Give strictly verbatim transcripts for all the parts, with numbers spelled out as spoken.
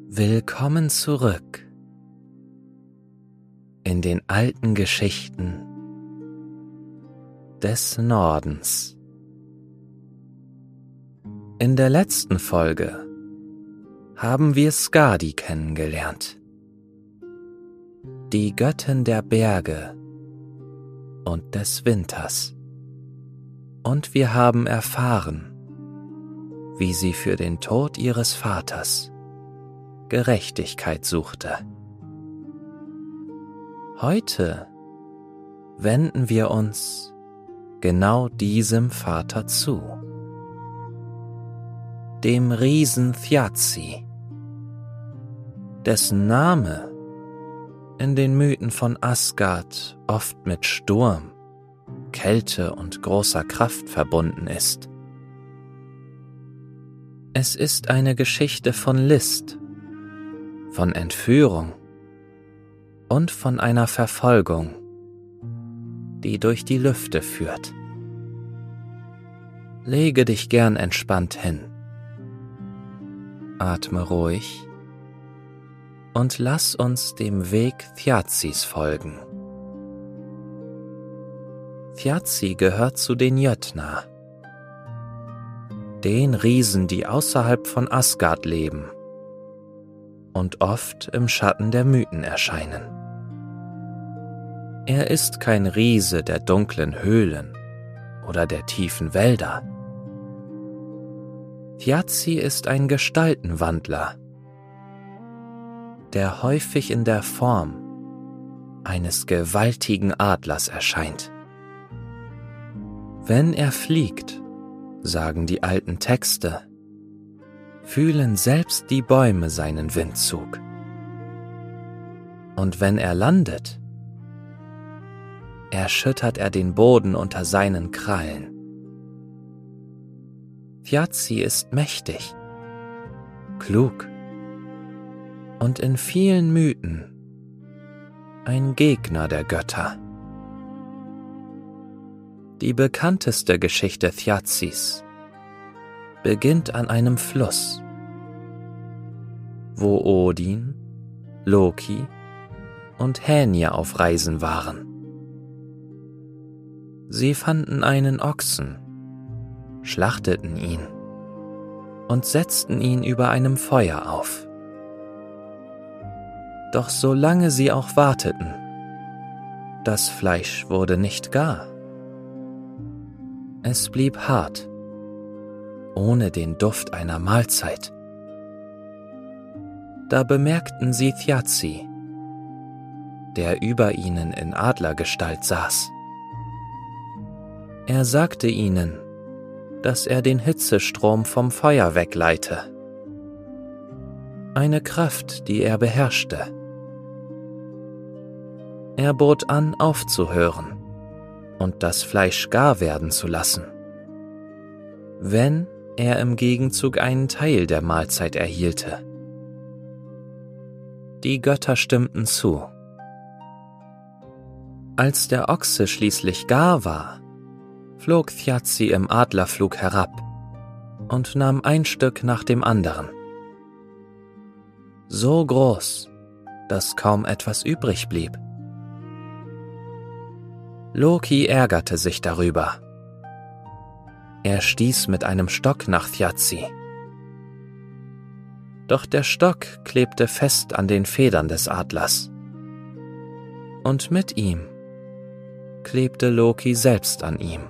Willkommen zurück in den alten Geschichten des Nordens. In der letzten Folge haben wir Skadi kennengelernt, die Göttin der Berge und des Winters, und wir haben erfahren, wie sie für den Tod ihres Vaters Gerechtigkeit suchte. Heute wenden wir uns genau diesem Vater zu, dem Riesen Thjazi, dessen Name in den Mythen von Asgard oft mit Sturm, Kälte und großer Kraft verbunden ist. Es ist eine Geschichte von List, von Entführung und von einer Verfolgung, die durch die Lüfte führt. Lege dich gern entspannt hin, atme ruhig und lass uns dem Weg Thjazis folgen. Thjazi gehört zu den Jötnar, den Riesen, die außerhalb von Asgard leben und oft im Schatten der Mythen erscheinen. Er ist kein Riese der dunklen Höhlen oder der tiefen Wälder. Thjazi ist ein Gestaltenwandler, der häufig in der Form eines gewaltigen Adlers erscheint. Wenn er fliegt, sagen die alten Texte, fühlen selbst die Bäume seinen Windzug. Und wenn er landet, erschüttert er den Boden unter seinen Krallen. Thjazi ist mächtig, klug und in vielen Mythen ein Gegner der Götter. Die bekannteste Geschichte Thjazis beginnt an einem Fluss, wo Odin, Loki und Hänir auf Reisen waren. Sie fanden einen Ochsen, schlachteten ihn und setzten ihn über einem Feuer auf. Doch solange sie auch warteten, das Fleisch wurde nicht gar. Es blieb hart, ohne den Duft einer Mahlzeit. Da bemerkten sie Thjazi, der über ihnen in Adlergestalt saß. Er sagte ihnen, dass er den Hitzestrom vom Feuer wegleite. Eine Kraft, die er beherrschte. Er bot an, aufzuhören und das Fleisch gar werden zu lassen, wenn er im Gegenzug einen Teil der Mahlzeit erhielte. Die Götter stimmten zu. Als der Ochse schließlich gar war, flog Thjazi im Adlerflug herab und nahm ein Stück nach dem anderen. So groß, dass kaum etwas übrig blieb. Loki ärgerte sich darüber. Er stieß mit einem Stock nach Thjazi. Doch der Stock klebte fest an den Federn des Adlers. Und mit ihm klebte Loki selbst an ihm.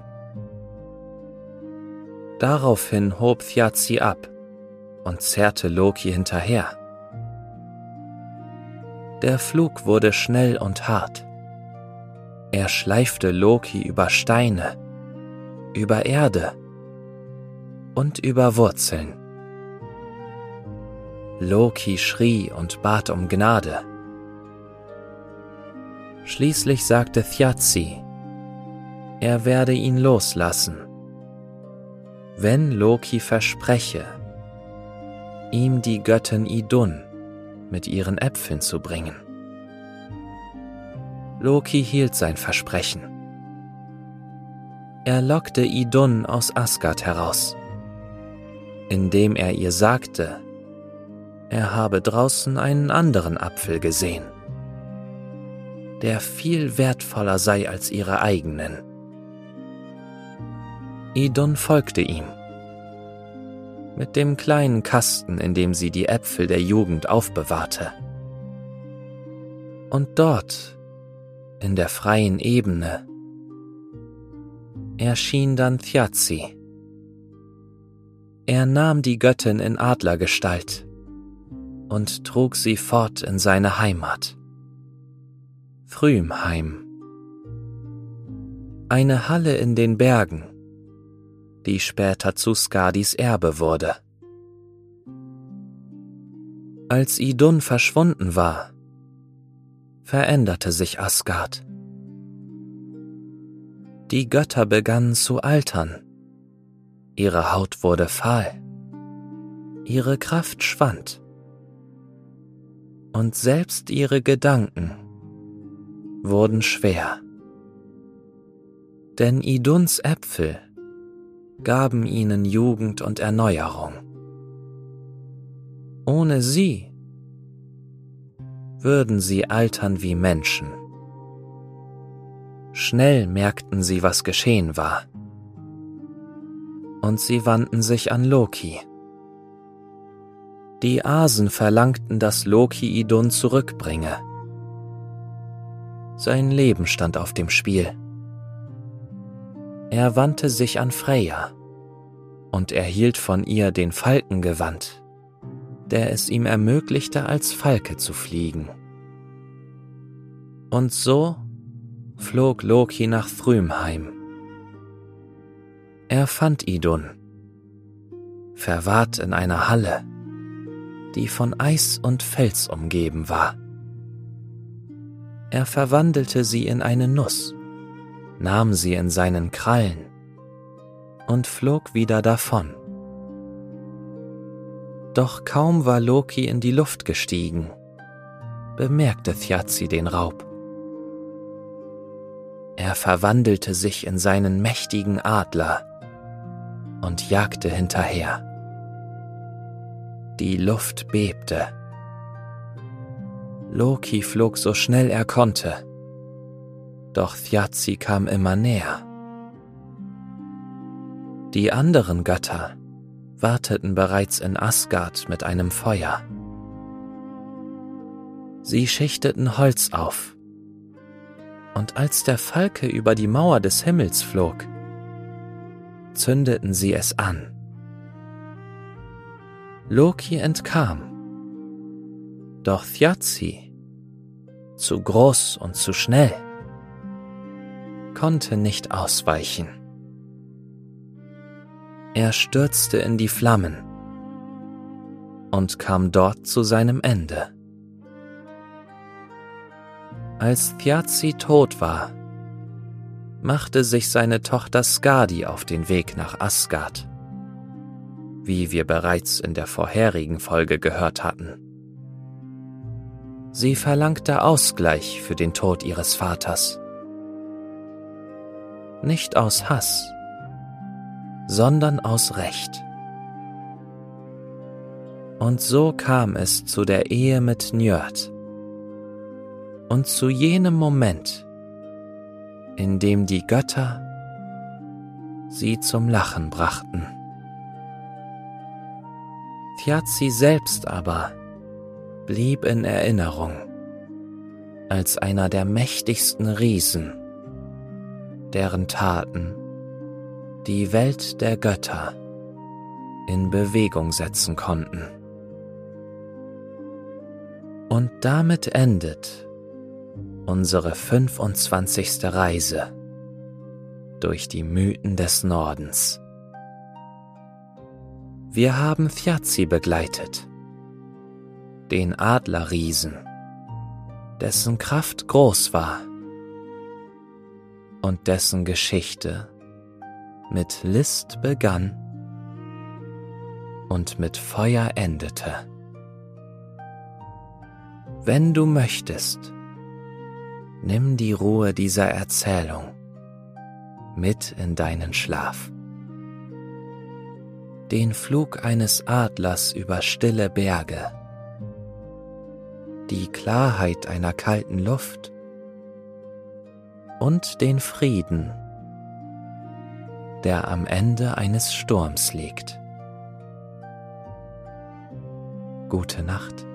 Daraufhin hob Thjazi ab und zerrte Loki hinterher. Der Flug wurde schnell und hart. Er schleifte Loki über Steine, über Erde und über Wurzeln. Loki schrie und bat um Gnade. Schließlich sagte Thjazi, er werde ihn loslassen, wenn Loki verspreche, ihm die Göttin Idun mit ihren Äpfeln zu bringen. Loki hielt sein Versprechen. Er lockte Idun aus Asgard heraus, indem er ihr sagte, er habe draußen einen anderen Apfel gesehen, der viel wertvoller sei als ihre eigenen. Idun folgte ihm. Mit dem kleinen Kasten, in dem sie die Äpfel der Jugend aufbewahrte. Und dort, in der freien Ebene, erschien dann Thjazi. Er nahm die Göttin in Adlergestalt und trug sie fort in seine Heimat. Thrymheim. Eine Halle in den Bergen, die später zu Skadis Erbe wurde. Als Idun verschwunden war, veränderte sich Asgard. Die Götter begannen zu altern. Ihre Haut wurde fahl. Ihre Kraft schwand. Und selbst ihre Gedanken wurden schwer. Denn Iduns Äpfel gaben ihnen Jugend und Erneuerung. Ohne sie würden sie altern wie Menschen. Schnell merkten sie, was geschehen war. Und sie wandten sich an Loki. Die Asen verlangten, dass Loki Idun zurückbringe. Sein Leben stand auf dem Spiel. Er wandte sich an Freyja und erhielt von ihr den Falkengewand, der es ihm ermöglichte, als Falke zu fliegen. Und so flog Loki nach Thrymheim. Er fand Idun, verwahrt in einer Halle, die von Eis und Fels umgeben war. Er verwandelte sie in eine Nuss, nahm sie in seinen Krallen und flog wieder davon. Doch kaum war Loki in die Luft gestiegen, bemerkte Thjazi den Raub. Er verwandelte sich in seinen mächtigen Adler und jagte hinterher. Die Luft bebte. Loki flog so schnell er konnte, doch Thjazi kam immer näher. Die anderen Götter warteten bereits in Asgard mit einem Feuer. Sie schichteten Holz auf, und als der Falke über die Mauer des Himmels flog, zündeten sie es an. Loki entkam, doch Thjazi, zu groß und zu schnell, konnte nicht ausweichen. Er stürzte in die Flammen und kam dort zu seinem Ende. Als Thjazi tot war, machte sich seine Tochter Skadi auf den Weg nach Asgard, wie wir bereits in der vorherigen Folge gehört hatten. Sie verlangte Ausgleich für den Tod ihres Vaters. Nicht aus Hass, sondern aus Recht. Und so kam es zu der Ehe mit Njord und zu jenem Moment, in dem die Götter sie zum Lachen brachten. Thjazi selbst aber blieb in Erinnerung als einer der mächtigsten Riesen, deren Taten die Welt der Götter in Bewegung setzen konnten. Und damit endet unsere fünfundzwanzigste Reise durch die Mythen des Nordens. Wir haben Thjazi begleitet, den Adlerriesen, dessen Kraft groß war und dessen Geschichte mit List begann und mit Feuer endete. Wenn du möchtest, nimm die Ruhe dieser Erzählung mit in deinen Schlaf. Den Flug eines Adlers über stille Berge die Klarheit einer kalten Luft und den Frieden, der am Ende eines Sturms liegt. Gute Nacht.